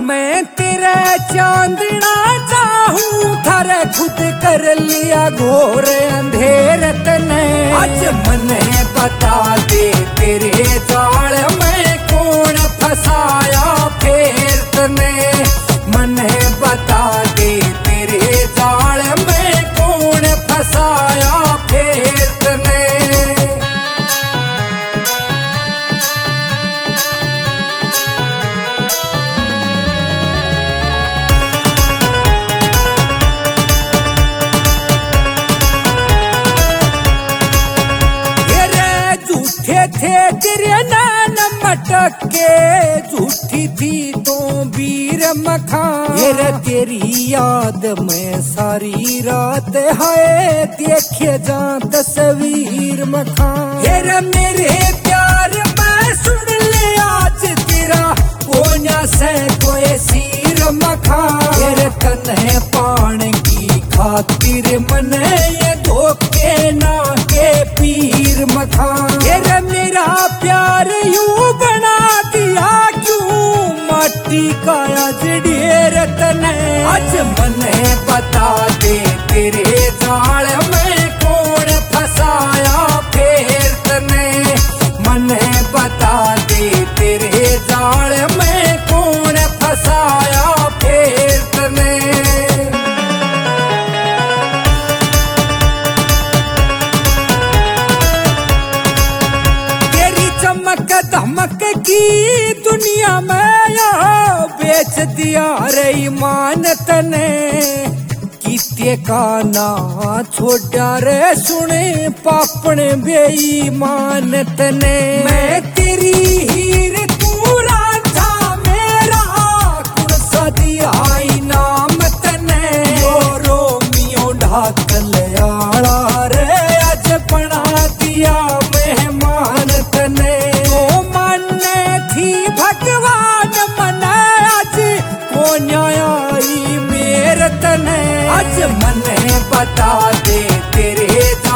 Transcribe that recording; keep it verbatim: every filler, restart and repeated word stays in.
मैं तेरे चांदना चाहूं थारे खुद कर लिया घोर अंधेर तने। आज मने बता दे तेरे जाल में कौन फसाया फेर तने। मने बता दे तेरे जाल में कौन फसाया फेर तने। झूठे थे तेरे नैन मटके झूठी थी तो वीर मखान। ये तेरी याद में सारी रात है देखे जा तस्वीर मखान। ये मेरे प्यार में सुन ले आज तेरा कोन्या से कोई सीर मखान। ये कन्हे पान की खातिर मने ये धोखे ना के पीर मखान। ये मेरा प्यार यूं बना दिया क्यों माटी का आज ढेर तने। आज मने बता दे तेरे जाल में कौन फसाया फेर तने। मने बता दे तेरे जाल में कौन फसाया फेर तने। चमक धमक की दुनिया में यहाँ बेच दिया रे ईमान तने। किते का ना छोड़ा रे सुने पापन बेईमान तने। मैं तेरी हीर तू रांझा मेरा कुण सा दिया इनाम तने। ओ रोमियो ढाकल आला रे आज बना दिया मेहमान तने। भगवान मने आज कोन्या आई मेर तने। आज मने बता दे तेरे